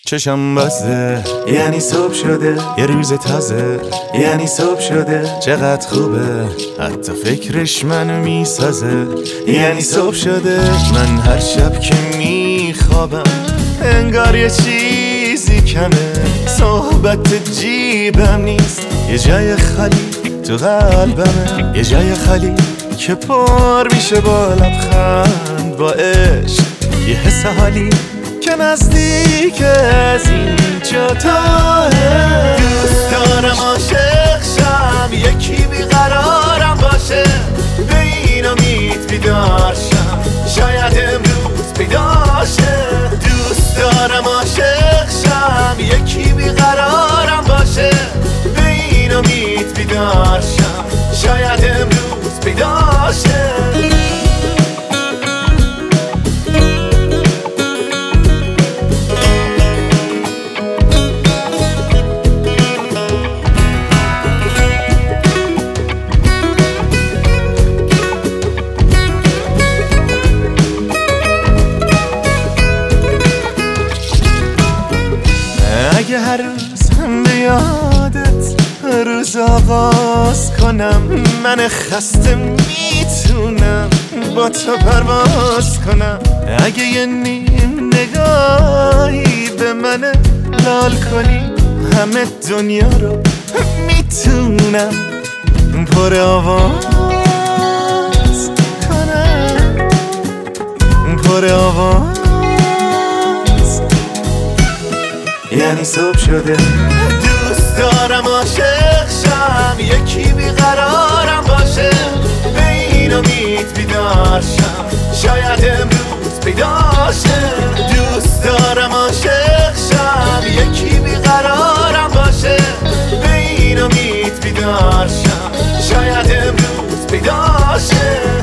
چشم بسته یعنی صبح شده، یه روز تازه یعنی صبح شده. چقدر خوبه حتی فکرش منو میسازه، یعنی صبح شده. من هر شب که میخوابم انگار یه چیزی کمه، صحبت جیبم نیست، یه جای خالی تو قلبمه، یه جای خالی که پر میشه با لبخند، با عشق، یه حس حالی که نزدیک از اینجا تاه. دوست دارم عاشق شم، یکی بیقرارم باشه، به این امید بیدار شم، شاید امروز پیدا شه. دوست دارم عاشق شم، یکی بیقرارم باشه، به این امید بیدار شم، شاید امروز پیدا شه. اگه هر روز هم به یادت روز آغاز کنم، من خسته میتونم با تو پرواز کنم. اگه یه نیم نگاهی به من لال کنی، همه دنیا رو میتونم پر آواز کنم، پر آواز. یعنی صبح شده. دوست دارم عاشق شم، یکی بیقرارم باشه، به این امید بیدار شم، شاید امروز پیدا شه. دوست دارم عاشق شم، یکی بیقرارم باشه، به این امید بیدار شم، شاید امروز پیدا شه.